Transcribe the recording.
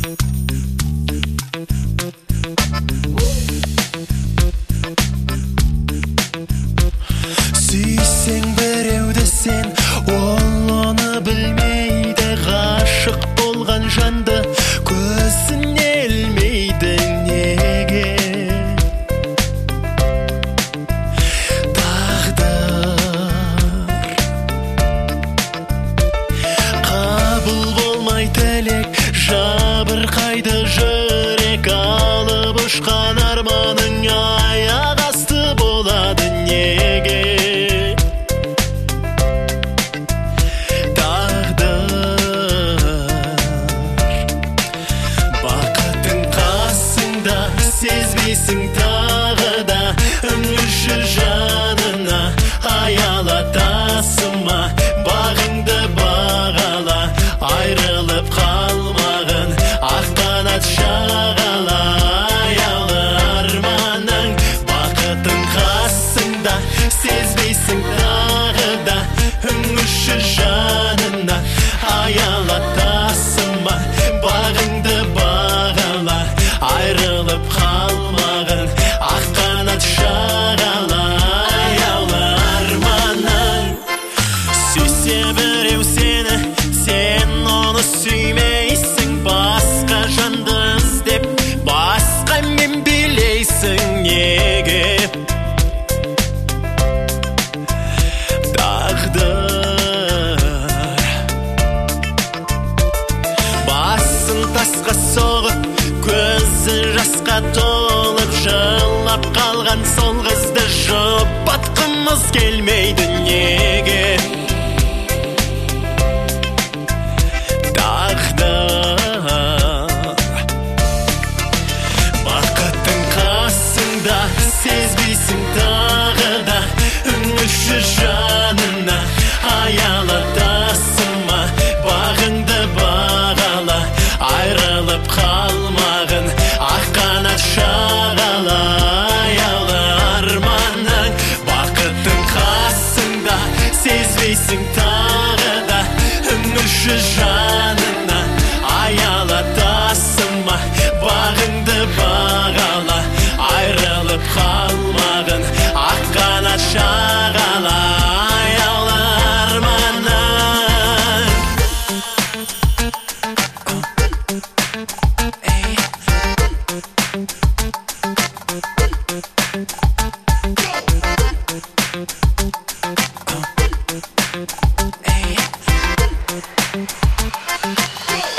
Сүйсең біреуді сен, ол оны білмейді. Ғашық болған жанды көзіне ілмейді. Неге? Тағдыр қабыл болмай тілек, жабырқайды жүрек. Алып ұшқан арманың аяқ асты болады. Неге? Сезбейсің тағы да үмітші жанына аялатасың ма? Бағыңды бағала, айрылып қалмағын ақ қанат шағала. Аялы арманың бақытың қасыңда, сезбейсің тағы да үмітші жанына аялатасың ма? Бағыңды бағала, айрылып қалмағын ақ қанат шағала. Аялы арманың. Сүйсе біреу сені, сен оны сүймейсің. Басқа жанды іздеп, басқа мен билейсің. Неге? Тағдыр басын тасқа соғып, көзі жасқа толып, жылап қалған сол қызды жұбатқымыз келмейді. Неге? Тағдыр бақыттың қасыңда, сезбейсің тағы да үмітші жанына аялатасың ма? Бағыңды бағала, айрылып қалмағын ақ қанат шағала. Аялы арманың бақыттың қасыңда, сезбейсің тағы да үмітші жанына аялатасың ма? Бағыңды бағала, айрылып қалмағын ақ қанат шағала. Аялы арманың. Hey.